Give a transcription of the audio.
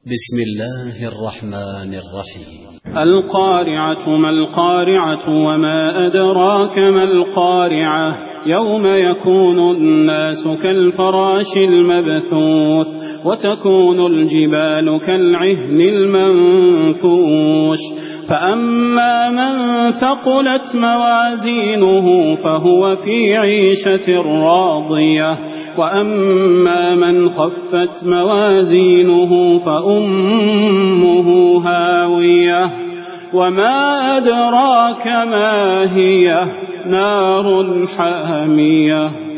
بسم الله الرحمن الرحيم. القارعة ما القارعة وما أدراك ما القارعة يوم يكون الناس كالفراش المبثوث وتكون الجبال كالعهن المنفوش فأما من ثقلت موازينه فهو في عيشة راضية وأما من خفت موازينه فأمه هاوية وما أدراك ما هي نار حامية.